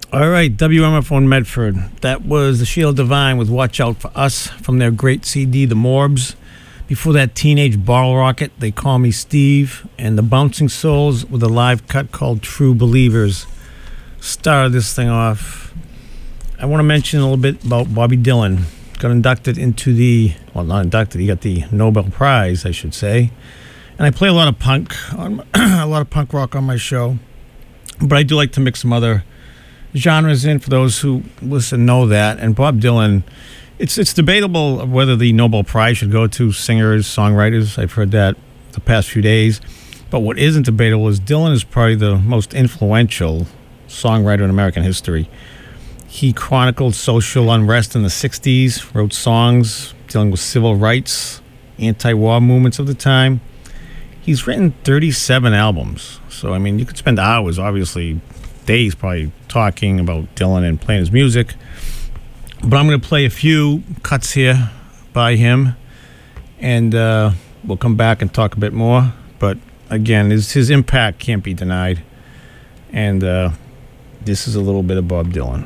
All right, WMF1 Medford. That was the Shield Divine with Watch Out For Us from their great CD, The Morbs. Before that, Teenage Bottle Rocket, They Call Me Steve, and the Bouncing Souls with a live cut called True Believers. Started this thing off. I want to mention a little bit about Bobby Dylan. Got inducted into the, well, not inducted, he got the Nobel Prize, I should say. And I play a lot of punk, a lot of punk rock on my show. But I do like to mix some other genres in for those who listen know that. And Bob Dylan, it's debatable whether the Nobel Prize should go to singers, songwriters. I've heard that the past few days. But what isn't debatable is Dylan is probably the most influential songwriter in American history. He chronicled social unrest in the 60s, wrote songs dealing with civil rights, anti-war movements of the time. He's written 37 albums. So, I mean, you could spend hours, obviously, days probably talking about Dylan and playing his music. But I'm going to play a few cuts here by him, and we'll come back and talk a bit more. But again, his impact can't be denied. And this is a little bit of Bob Dylan.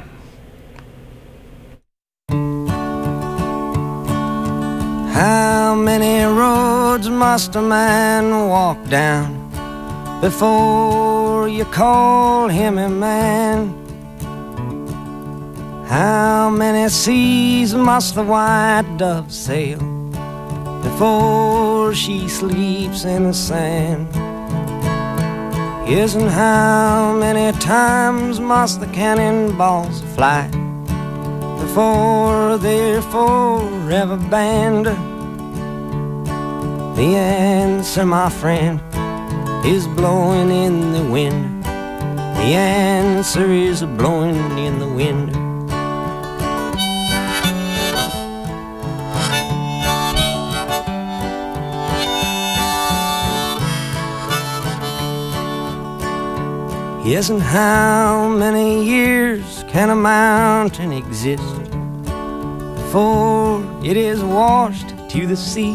How many roads must a man walk down before you call him a man? How many seas must the white dove sail before she sleeps in the sand? Yes, and how many times must the cannonballs fly before they're forever banned? The answer, my friend, is blowing in the wind. The answer is blowing in the wind. Yes, and how many years can a mountain exist before it is washed to the sea?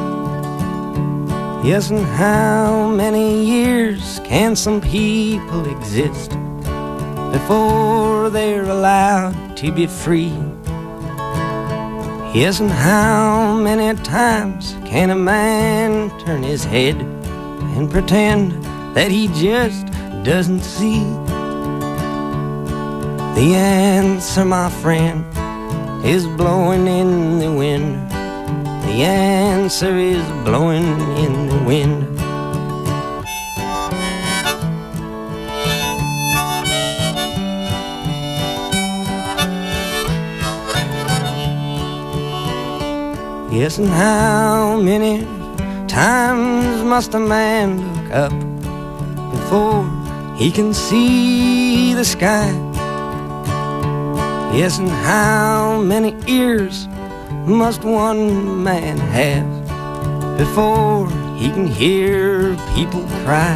Yes, and how many years can some people exist before they're allowed to be free? Yes, and how many times can a man turn his head and pretend that he just doesn't see? The answer, my friend, is blowing in the wind. The answer is blowing in the wind. Yes, and how many times must a man look up before he can see the sky? Yes, and how many ears must one man have before he can hear people cry?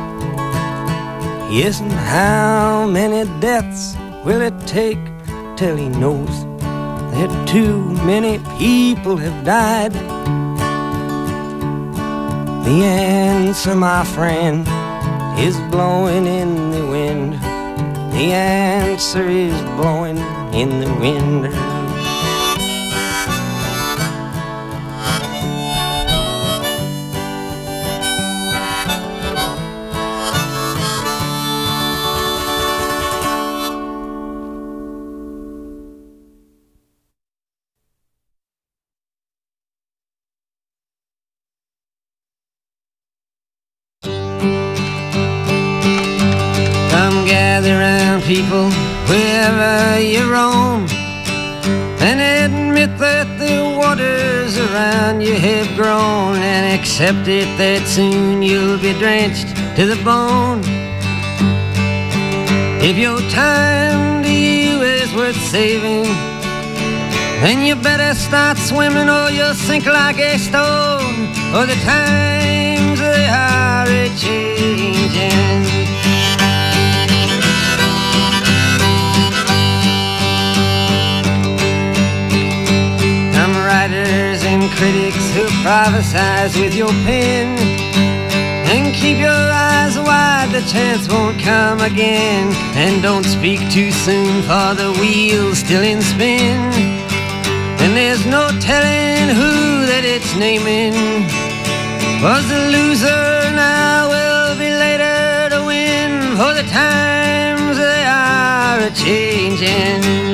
Yes, and how many deaths will it take till he knows that too many people have died? The answer, my friend, is blowing in the wind. The answer is blowing in the wind. People, wherever you roam, and admit that the waters around you have grown, and accept it that soon you'll be drenched to the bone. If your time to you is worth saving, then you better start swimming or you'll sink like a stone, or the times they are a-changing. Writers and critics who prophesize with your pen and keep your eyes wide, the chance won't come again. And don't speak too soon, for the wheel's still in spin. And there's no telling who that it's naming. Was the loser now will be later to win, for the times they are a-changing.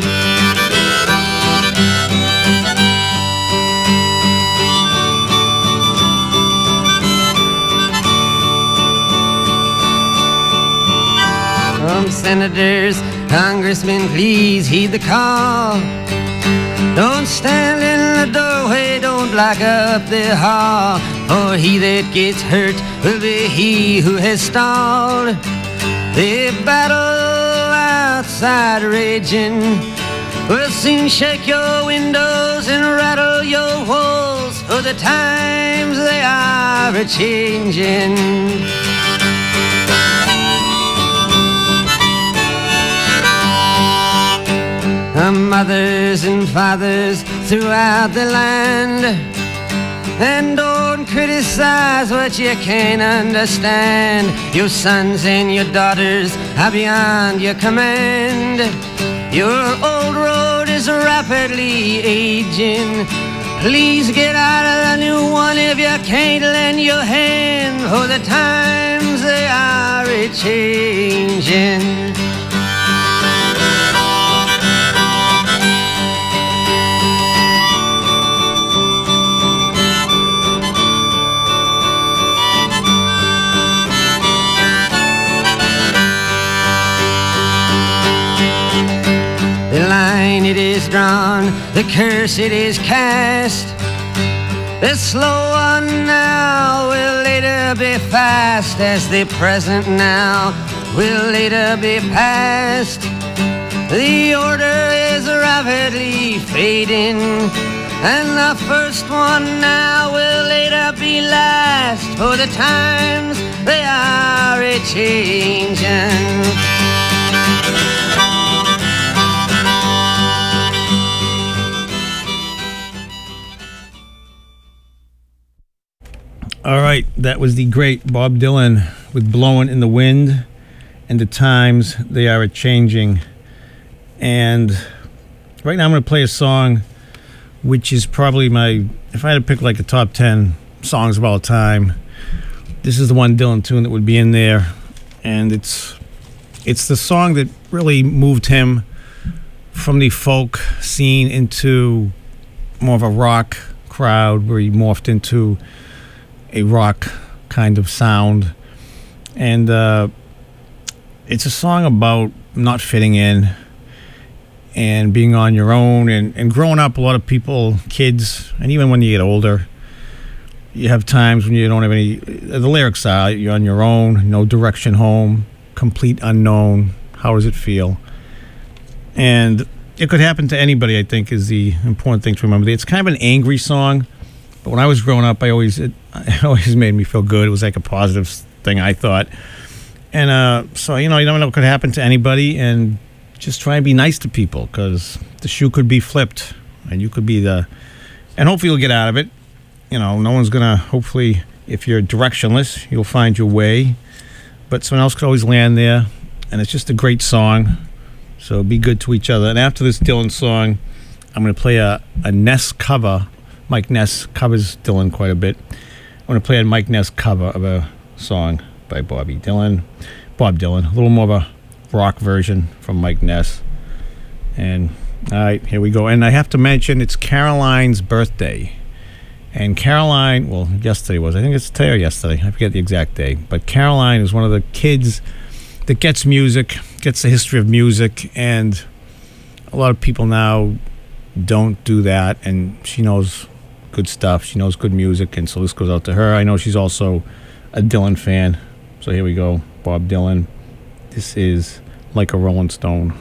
Senators, congressmen, please heed the call. Don't stand in the doorway, don't block up the hall, for he that gets hurt will be he who has stalled. The battle outside raging will soon shake your windows and rattle your walls, for the times they are a-changing. Mothers and fathers throughout the land, and don't criticize what you can't understand. Your sons and your daughters are beyond your command. Your old road is rapidly aging. Please get out of the new one if you can't lend your hand, for the times they are a-changing. It is drawn, the curse it is cast. The slow one now will later be fast, as the present now will later be past. The order is rapidly fading, and the first one now will later be last, for the times they are a-changing. All right, that was the great Bob Dylan with Blowin' in the Wind, and the times they are a-changing. And right now I'm going to play a song which is probably my, if I had to pick like a top 10 songs of all time, this is the one Dylan tune that would be in there. And it's the song that really moved him from the folk scene into more of a rock crowd, where he morphed into a rock kind of sound. And it's a song about not fitting in and being on your own, and growing up. A lot of people, kids, and even when you get older, you have times when you don't have any, the lyrics are, you're on your own, no direction home, complete unknown, how does it feel? And it could happen to anybody, I think, is the important thing to remember. It's kind of an angry song, but when I was growing up, it always made me feel good. It was like a positive thing, I thought. And so, you never know what could happen to anybody, and just try and be nice to people, because the shoe could be flipped, and you could be and hopefully you'll get out of it. No one's going to, hopefully, if you're directionless, you'll find your way, but someone else could always land there, and it's just a great song, so be good to each other. And after this Dylan song, I'm going to play a Ness cover. Mike Ness covers Dylan quite a bit. I'm going to play a Mike Ness cover of a song by Bob Dylan, a little more of a rock version from Mike Ness. And all right, here we go. And I have to mention, it's Caroline's birthday. And Caroline, well, yesterday was, I think it's today or yesterday, I forget the exact day, but Caroline is one of the kids that gets music, gets the history of music, and a lot of people now don't do that, and she knows good stuff, she knows good music, and so this goes out to her. I know she's also a Dylan fan, so here we go. Bob Dylan, this is Like a Rolling Stone.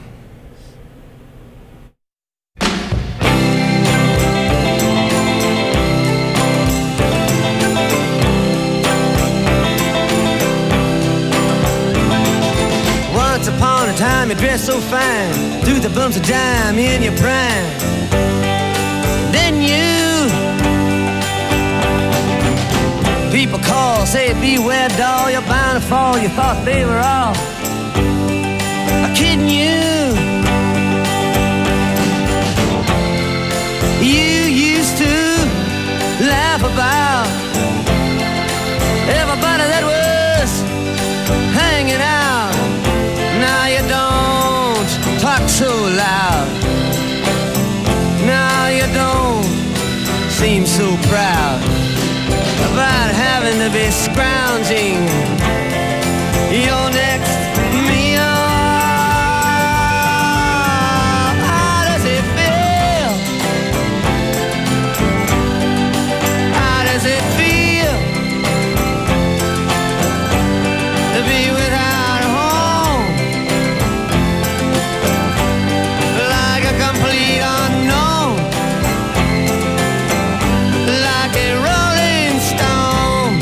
Once upon a time you dressed so fine, threw the bumps of dime in your prime. Then people call, say beware doll, you're bound to fall. You thought they were all kidding you. You used to laugh about everybody that was hanging out. Now you don't talk so loud. Now you don't seem so proud about having to be scrounging your next meal. How does it feel? How does it feel to be without a home? Like a complete unknown, like a rolling stone.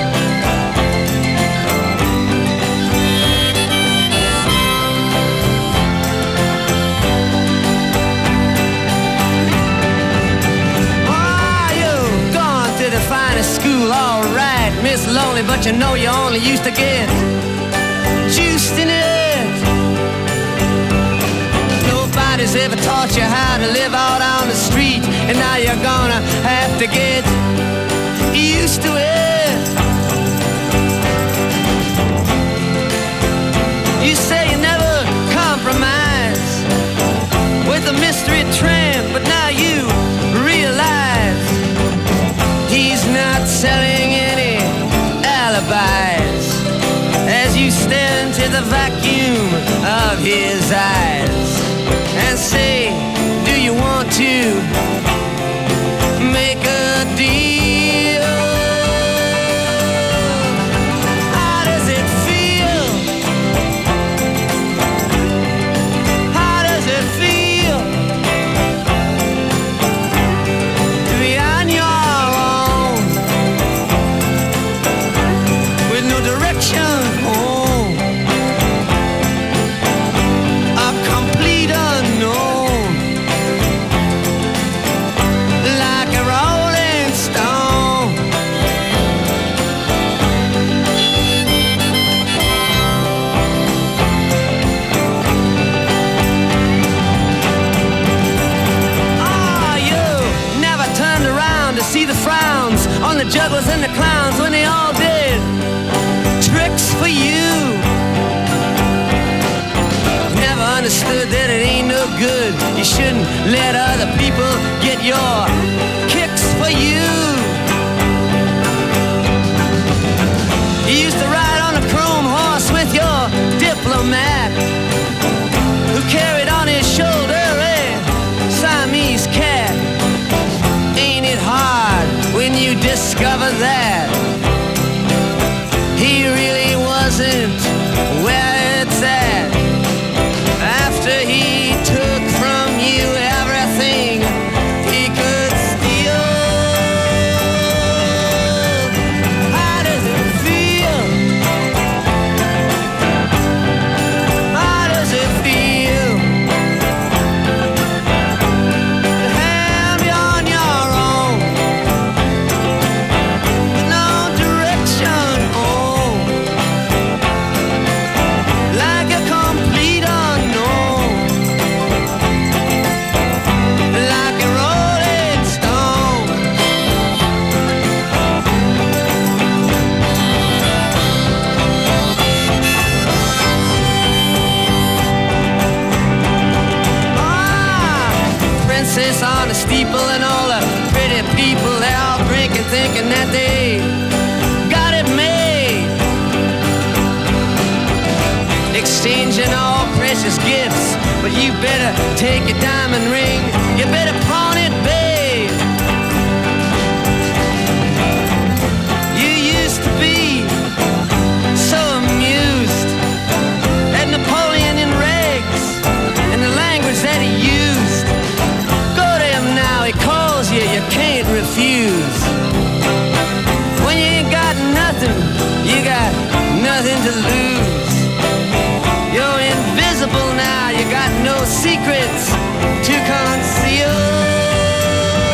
Oh, you've gone to the finest school, all right, Miss Lonely, but you know you only used to get juiced in it. Nobody's ever taught you how to live out on the street, and now you're gonna have to get used to it. You say you never compromise with a mystery tramp, but now you realize he's not selling any alibis as you stare into the vacuum of his eyes and say, do you want to make a deal? How does it feel? How does it feel to be on your own with no direction home? A complete unknown, like a rolling stone. Oh, you never turned around to see the frowns on the jugglers and the clowns when they all did tricks for you. Never understood that it ain't no good. You shouldn't let other people get your kicks for you. You used to ride on a chrome horse with your diplomat, who carried on his shoulder a Siamese cat. Ain't it hard when you discover that he really wasn't where it's at? After he took from you everything he could steal. How does it feel? How does it feel to have you on your own with no direction home, like a complete unknown, like a rolling stone? Ah, princess on a steeple and all the pretty people, they all drinking, thinking that they got it made, exchanging all precious gifts. But you better take your diamond ring, you better pawn it, babe. You used to be so amused at Napoleon in rags and the language that he used. Go to him now, he calls you, you can't refuse. When you ain't got nothing, you got nothing to lose. You're invisible now, you got no secrets to conceal.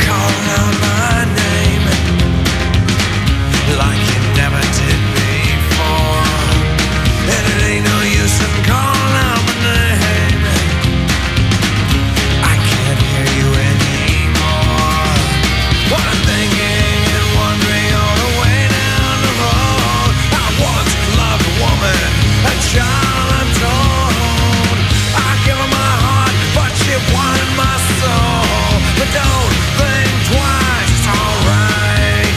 calling out my name like you never did before. And it ain't no use in calling out my name. I can't hear you anymore. What I'm thinking and wondering all the way down the road. I once loved a woman, a child untold. I give her my heart, but she wanted my soul. But don't think twice, it's alright.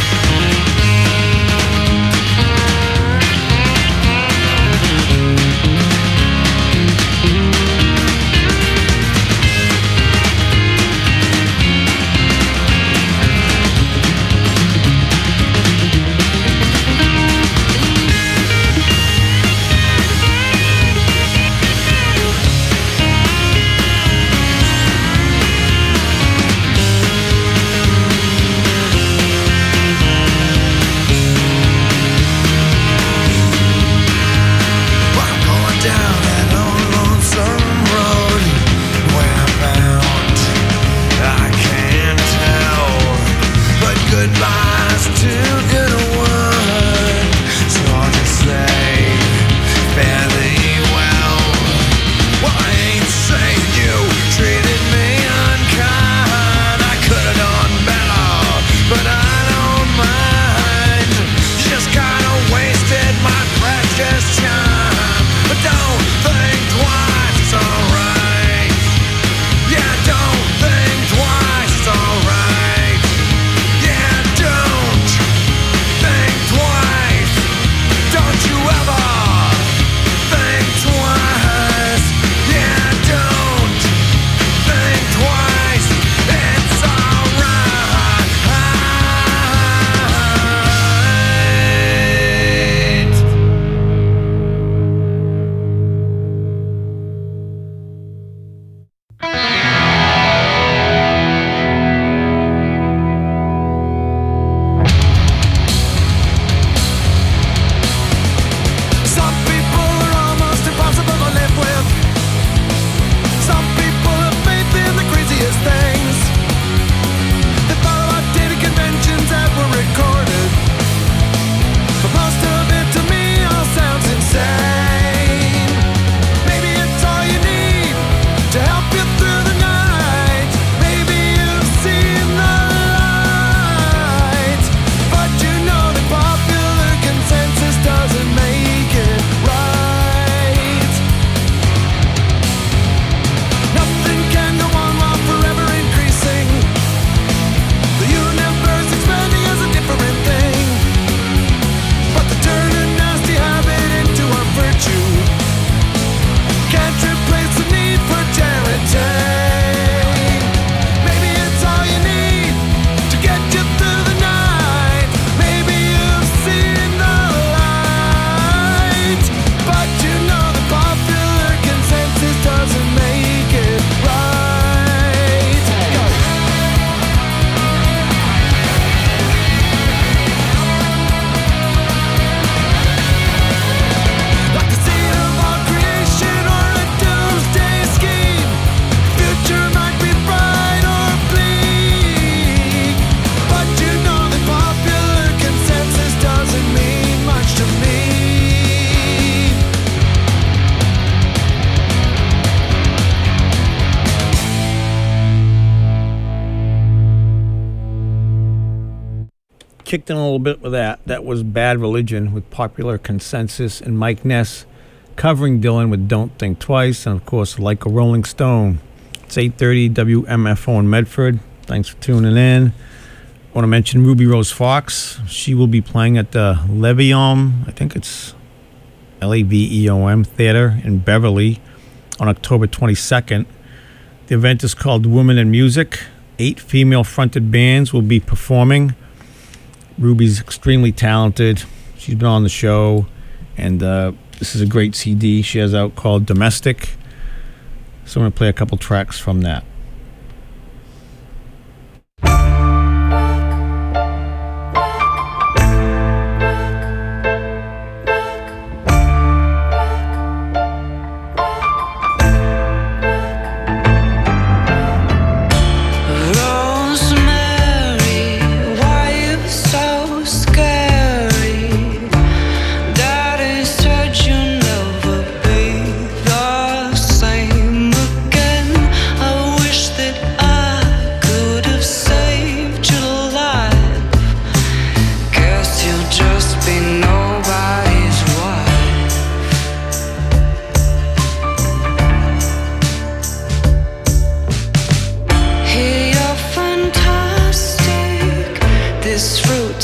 I'm going down that old lonesome road. Where I'm bound, I can't tell. But goodbye's too good a word, so I'll just say fare thee well. Well, I ain't saying you treated me unkind. I could've done better, but I don't mind. You just kinda wasted my precious time. But don't think twice, it's alright. Yeah, don't think twice, it's alright. Yeah, don't think twice. Don't you ever think twice. Yeah, don't think twice. It's alright. Some people are almost impossible to live with. Some people have faith in the craziest things. They follow outdated conventions that were recorded. But most of it to me all sounds insane. Maybe it's all you need to help you through the night. Maybe you've seen the light. But you know that popular consensus doesn't make it right. Nothing can go on while forever increasing. The universe expanding is a different thing. But to turn a nasty habit into a virtue can't replace the need for charity. Maybe it's all you need to get you through the night. Maybe you've seen the light. But you know the popular consensus doesn't make it right. Go. Like the seed of all creation or a doomsday scheme. Future might be bright or bleak. But you know that popular consensus doesn't mean much to me. Kicked in a little bit with that. That was Bad Religion with Popular Consensus, and Mike Ness covering Dylan with Don't Think Twice, and of course Like a Rolling Stone. It's 8:30 WMFO in Medford. Thanks for tuning in. I want to mention Ruby Rose Fox. She will be playing at the Leveom, I think it's Laveom Theater in Beverly on October 22nd. The event is called Women in Music. 8 female-fronted bands will be performing. Ruby's extremely talented. She's been on the show, and this is a great CD she has out called Domestic. So I'm going to play a couple tracks from that. Lonesome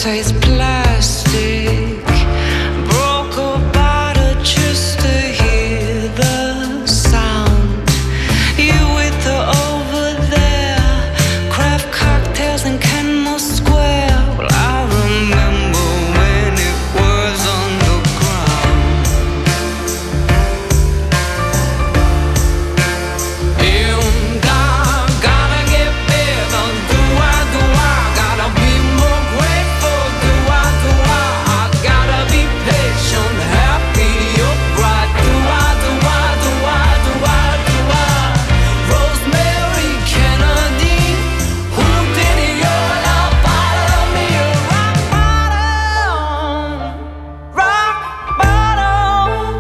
taste plastic. Broke a bottle just to hear the sound. You with her over there, craft cocktails in Kenmore Square. Well, I remember when it was underground. And I gotta get better, do I, gotta be more grateful, do I, I gotta be patient, happy, upright, do I, Rosemary Kennedy, who did your love out of me? Rock bottom, rock bottom,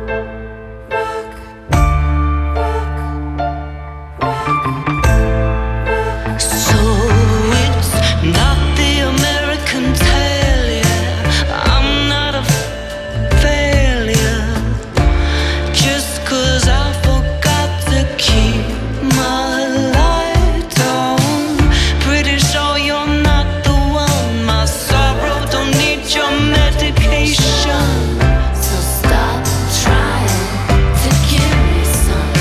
so it's not the American tale, yeah. I'm not a failure just 'cause I forgot to keep my light on. Pretty sure you're not the one. My sorrow don't need your medication. So stop trying to give me some.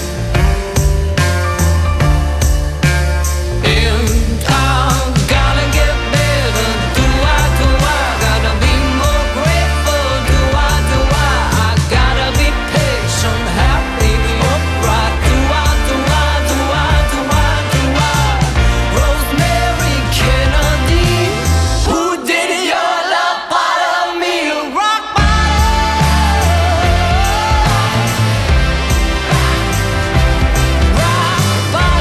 And I gotta get better, do I, gotta be more grateful, do I, gotta be patient, happy, upright, do I, Rosemary Kennedy, who did your love out of me? Rock bottom, rock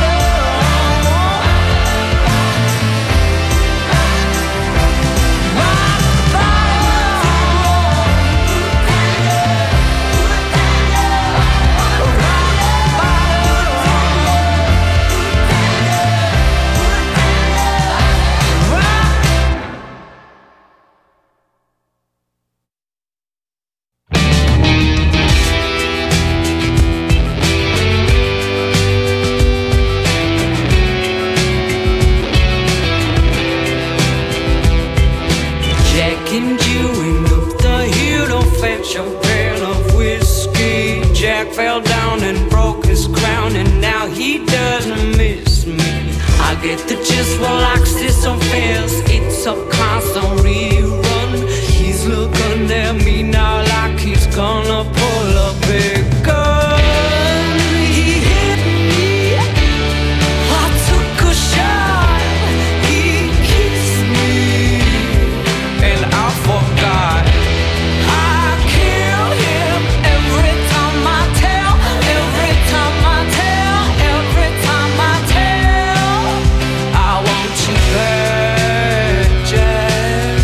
Jack and Jill up the hill to fetch a pail of whiskey. Jack fell down and broke his crown, and now he doesn't miss me. I get the gist while Axis on fails. It's a constant rerun. He's looking at me now like he's gonna pull a big gun. He hit me, I took a shot. He kissed me, and I forgot. I kill him every time I tell, every time I tell, every time I tell. I want you back, Jack.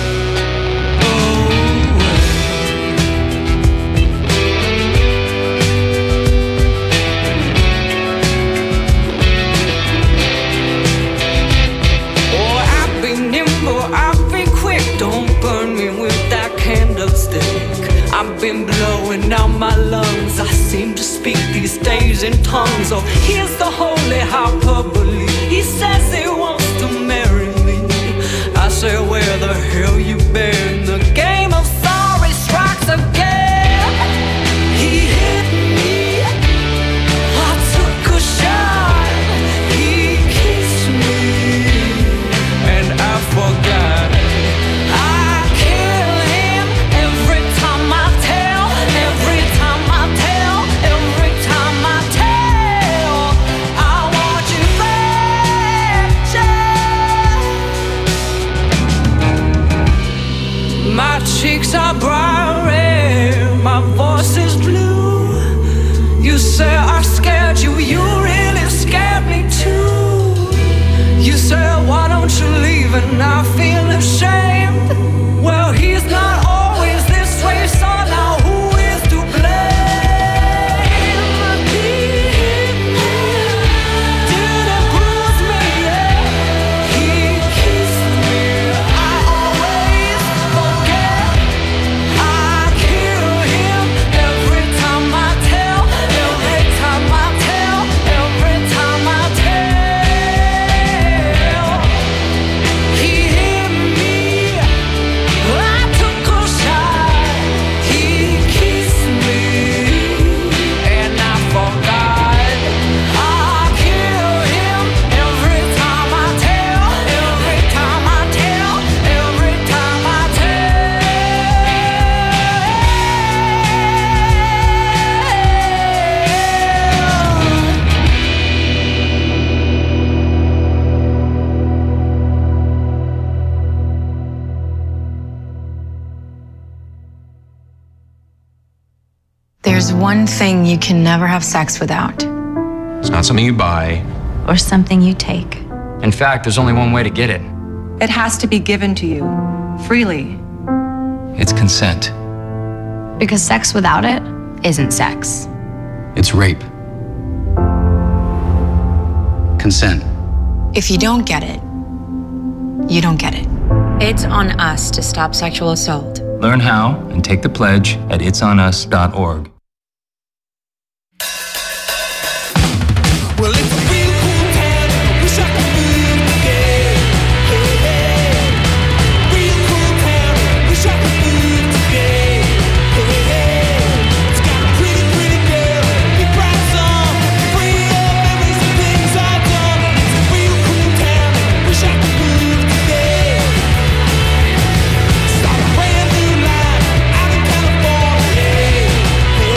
Oh, I've been nimble, I've been quick. Don't burn me with that candlestick. I've been blowing out my lungs. I seem to speak these days in tongues. Oh, here's the holy hyperbole. He says he wants to marry me. I say, where the hell you been? The game of sorry strikes again. He hit me, I took a shot. He kissed me, and I forgot. I kill him every time I tell, every time I tell, every time I tell. I want you back, Jack. My cheeks are bright red, my voice is blue. You say I scared you, you really scared me too. You say, why don't you leave? And I feel ashamed. Well, he's not always this way, so now who is to blame? He hit me, didn't bruise me, yeah. He kissed me, I always forget. I kill him every time I tell, every time I tell, every time I tell. He hit me, There's one thing you can never have sex without. It's not something you buy. Or something you take. In fact, there's only one way to get it. It has to be given to you, freely. It's consent. Because sex without it isn't sex. It's rape. Consent. If you don't get it, you don't get it. It's on us to stop sexual assault. Learn how and take the pledge at itsonus.org. Well, it's a real cool town. I wish I could move today. Hey, hey. Real cool town. Wish I could move today. Hey, hey. It's got a pretty, pretty girl. Big bright song. Free of memories and things I've done. It's a real cool town. Wish I could move today. Start a brand new life out in California. Hey,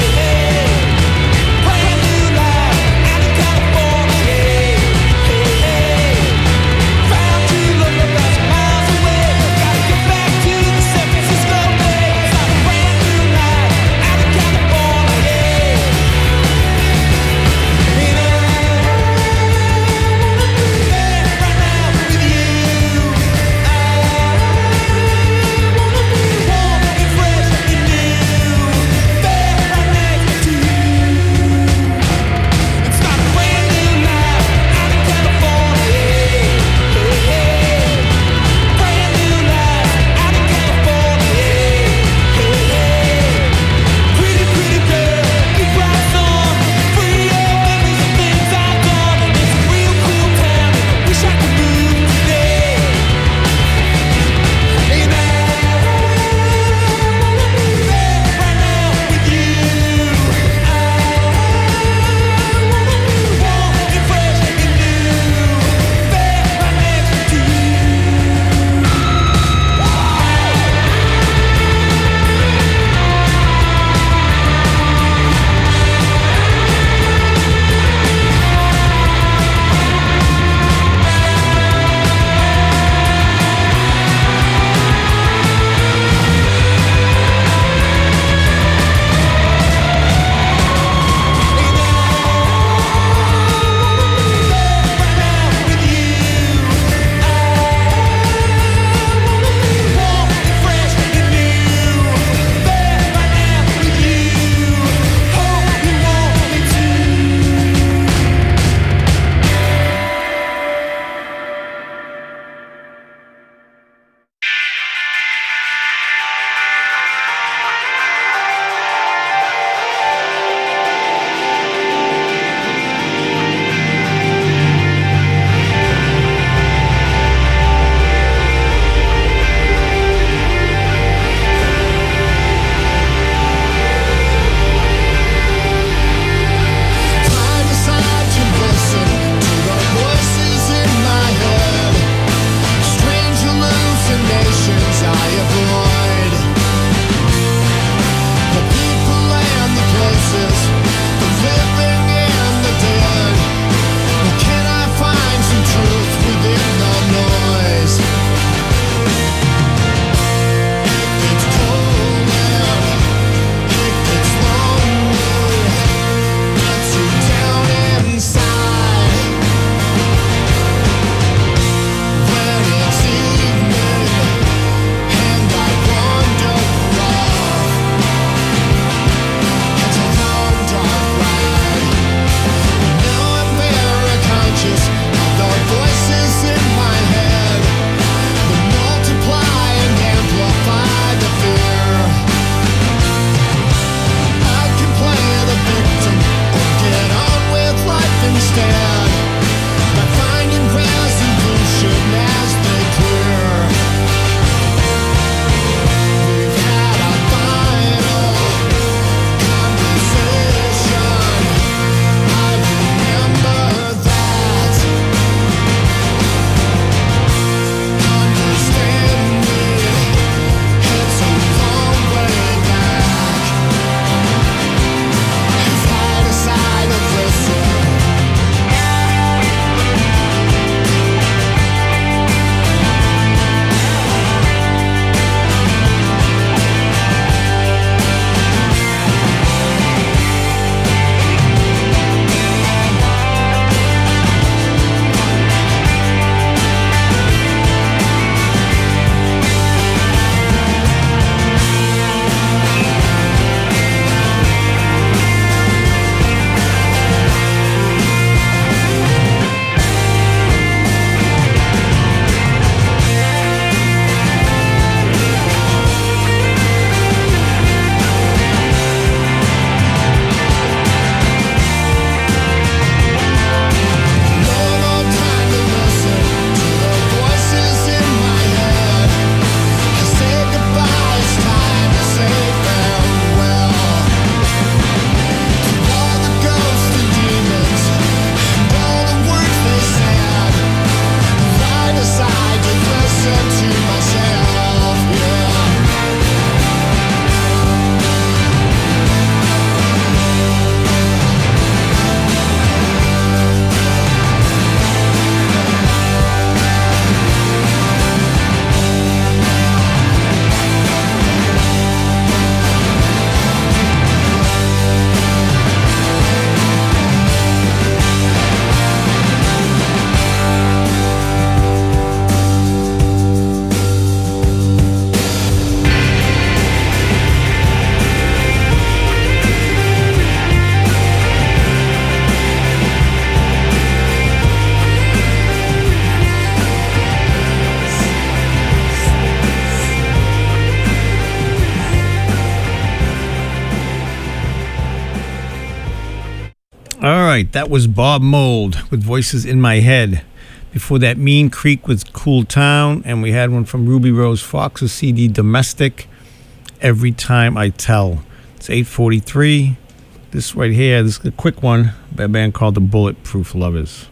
right, that was Bob Mould with Voices in My Head. Before that, Mean Creek with Cool Town, and we had one from Ruby Rose Fox's CD Domestic, Every Time I Tell. It's 8:43. This right here, this is a quick one by a band called the Bulletproof Lovers.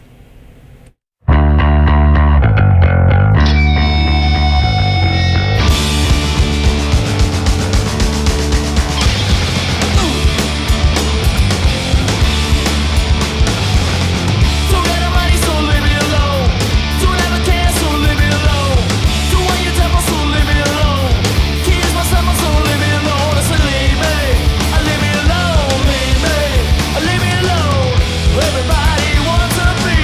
Everybody wants to be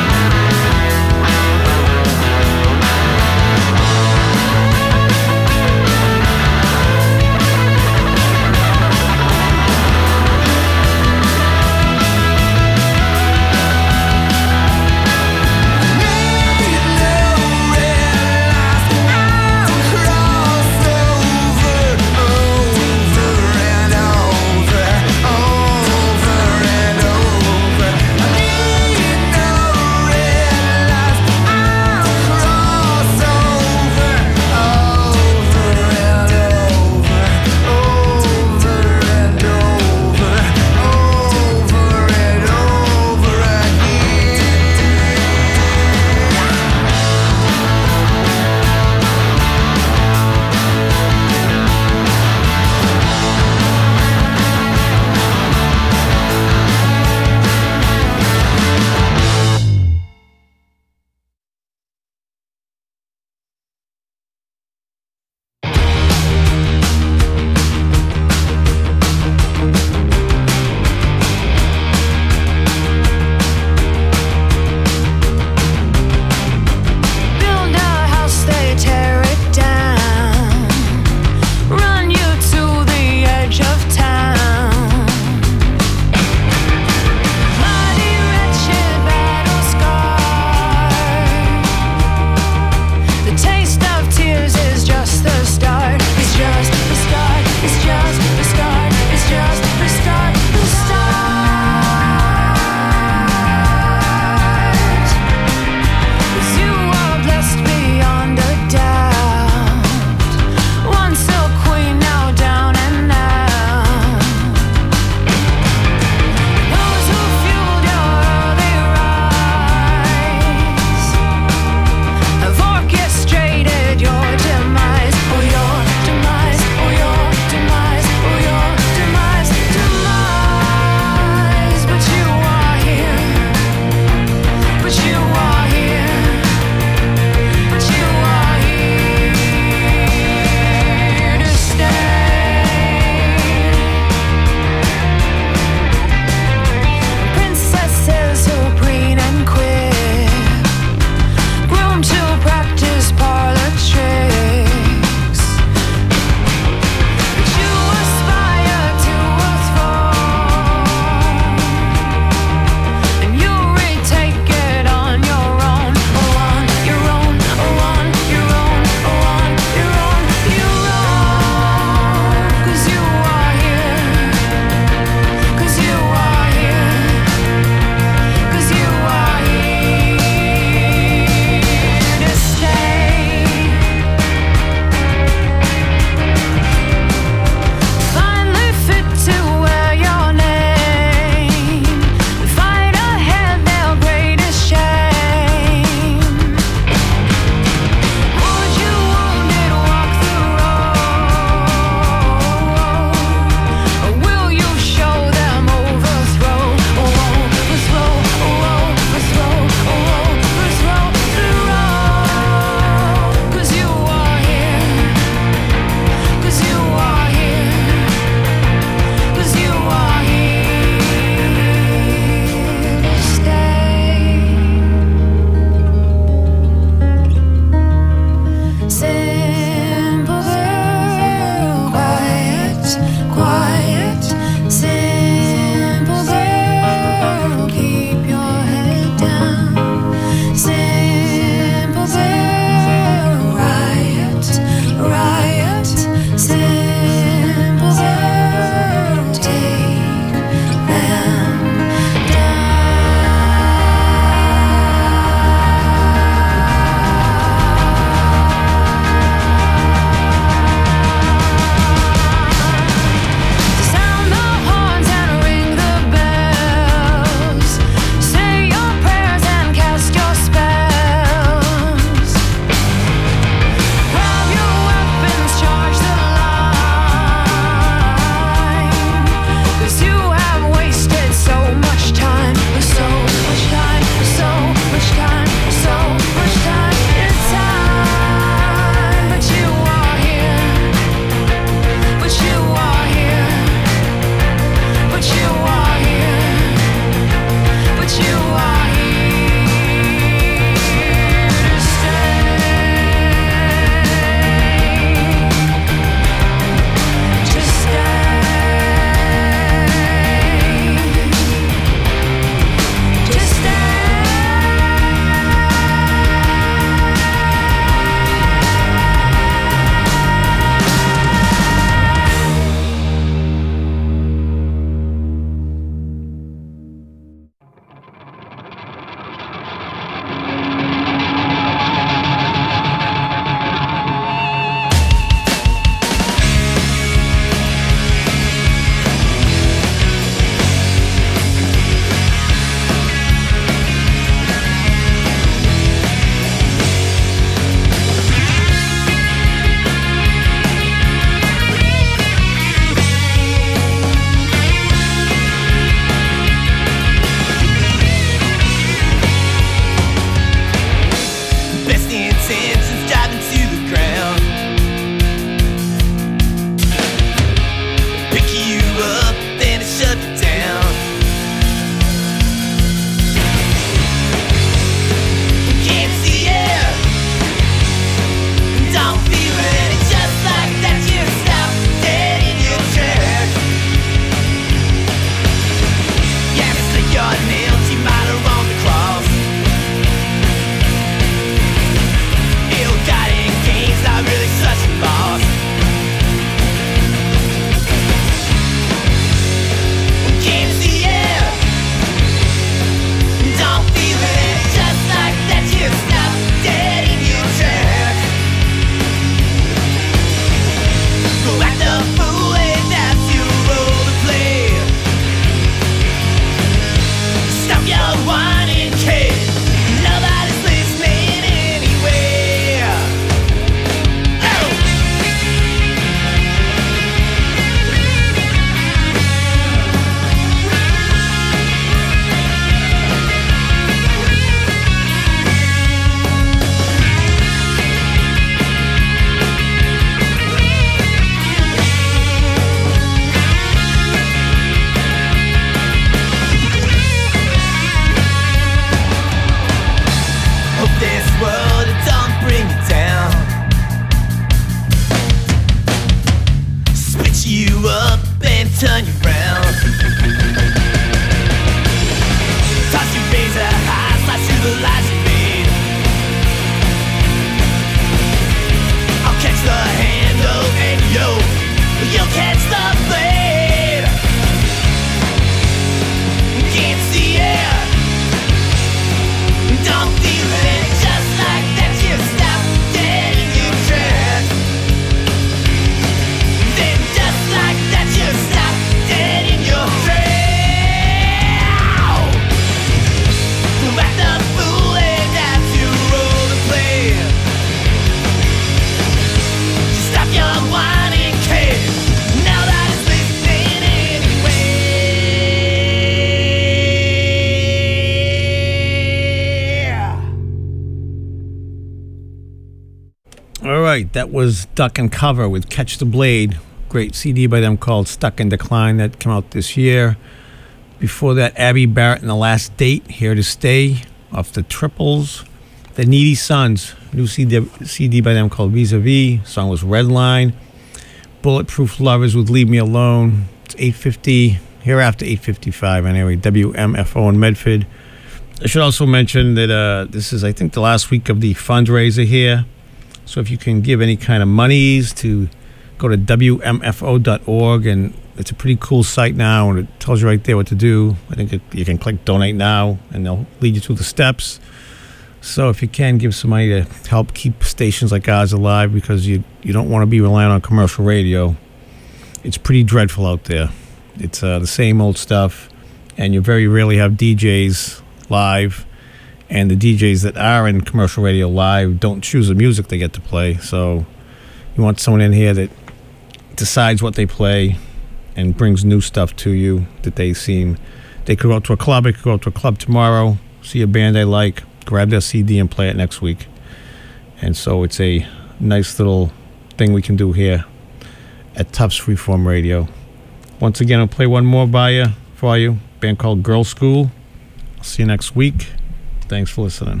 All right, that was Duck and Cover with Catch the Blade. Great CD by them called Stuck in Decline that came out this year. Before that, Abby Barrett and The Last Date, Here to Stay, off the Triples. The Needy Sons, new CD by them called Vis-a-Vis. Song was Redline. Bulletproof Lovers with Leave Me Alone. It's 8:50, here after 8:55 anyway, WMFO in Medford. I should also mention that this is, I think, the last week of the fundraiser here. So if you can give any kind of monies to go to WMFO.org, and it's a pretty cool site now, and it tells you right there what to do. I think you can click Donate Now, and they'll lead you through the steps. So if you can, give some money to help keep stations like ours alive, because you don't want to be relying on commercial radio. It's pretty dreadful out there. It's the same old stuff, and you very rarely have DJs live, and the DJs that are in commercial radio live don't choose the music they get to play. So you want someone in here that decides what they play and brings new stuff to you that they could go out to a club. They could go out to a club tomorrow, see a band they like, grab their CD and play it next week. And so it's a nice little thing we can do here at Tufts Freeform Radio. Once again, I'll play one more for you. Band called Girl School. I'll see you next week. Thanks for listening.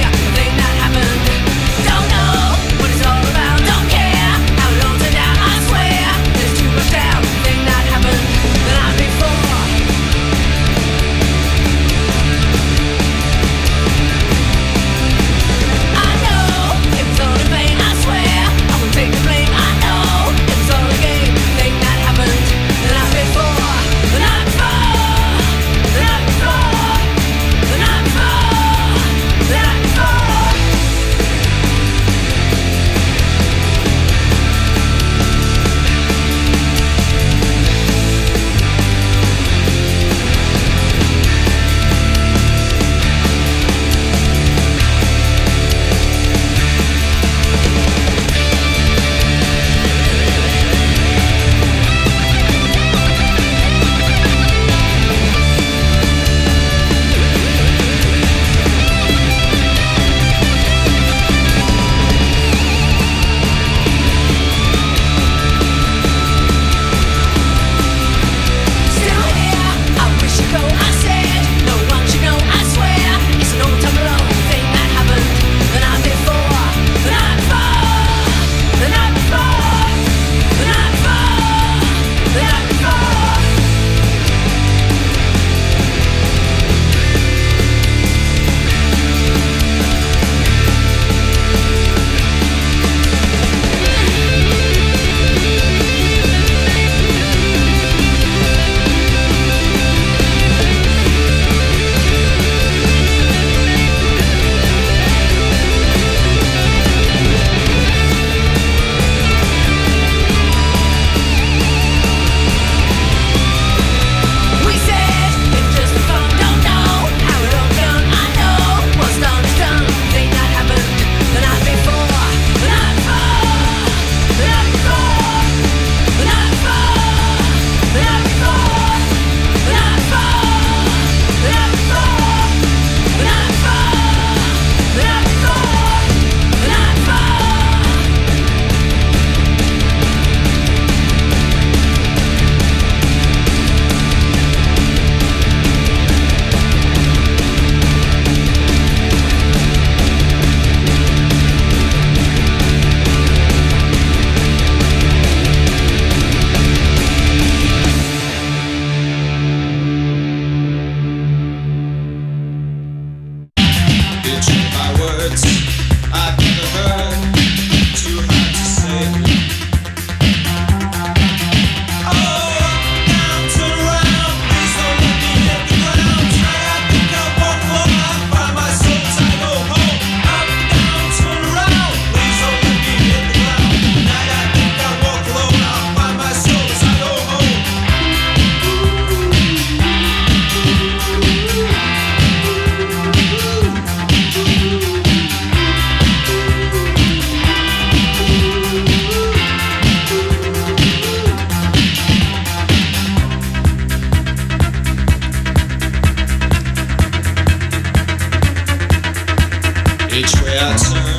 Don't know what it's all about, don't care how it all turned out, I swear. return.